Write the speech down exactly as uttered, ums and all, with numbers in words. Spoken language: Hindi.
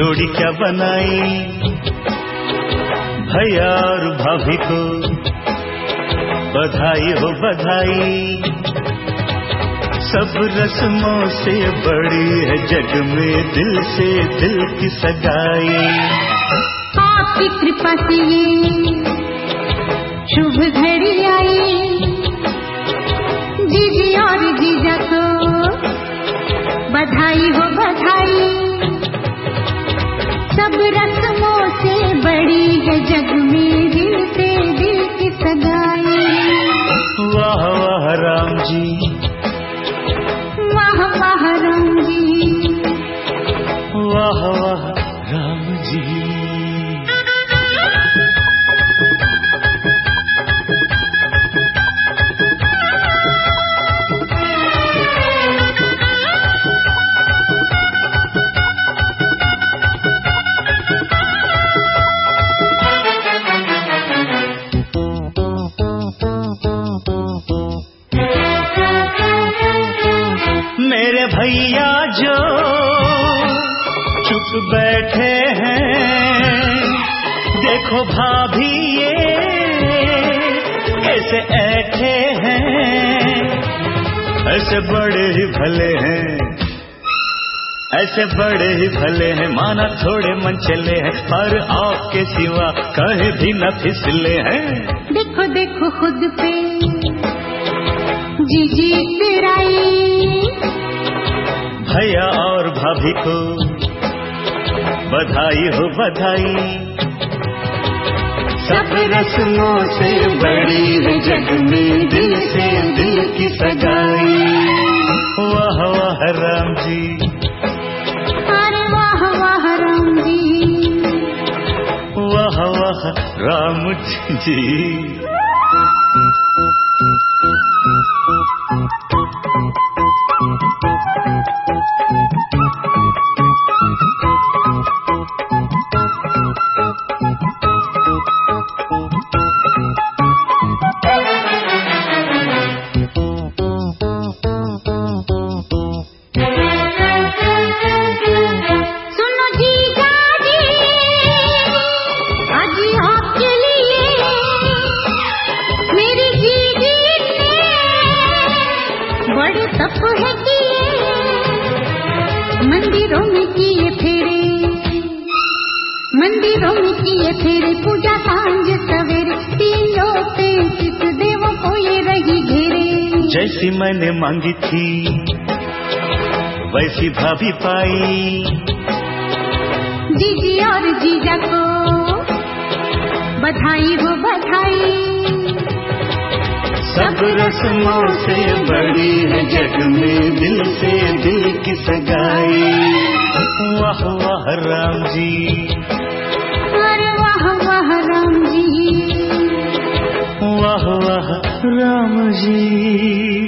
जोड़ी क्या बनाई, भैया और भाभी को बधाई हो बधाई। सब रस्मों से बड़ी है जग में दिल से दिल की सगाई। आपकी कृपा से ये शुभ घड़ी आई, जीजी और जीजा को बधाई हो बधाई। सब रस्मों से बड़ी है जग में दिल से दिल की सगाई। वाह वाह राम जी, वाह वाह राम जी, वाह वाह राम जी। मेरे भैया जो चुप बैठे हैं, देखो भाभी ये कैसे ऐठे हैं। ऐसे बड़े ही भले हैं, ऐसे बड़े ही भले हैं, माना थोड़े मन चले हैं, पर आपके सिवा कहीं भी न फिसले हैं। देखो देखो खुद पे जीजी तेराई, भैया और भाभी को बधाई हो बधाई। सब रस्मों से बड़ी है जग में दिल से दिल की सगाई। वाह वाह राम जी, अरे वाह वाह राम जी, वाह वाह राम जी। मंदिरों में किए फेरे, मंदिरों में किए फेरे, पूजा सांझ सवेरे, तीनों पे किस देवों को ये रही घेरे। जैसी मैंने मांगी थी वैसी भाभी पाई, जीजी और जीजा को बधाई हो बधाई। सब रस्मों से बड़ी है जग में दिल से दिल की सगाई। वाह वाह राम जी, अरे वाह वाह राम जी, वाह वाह राम जी।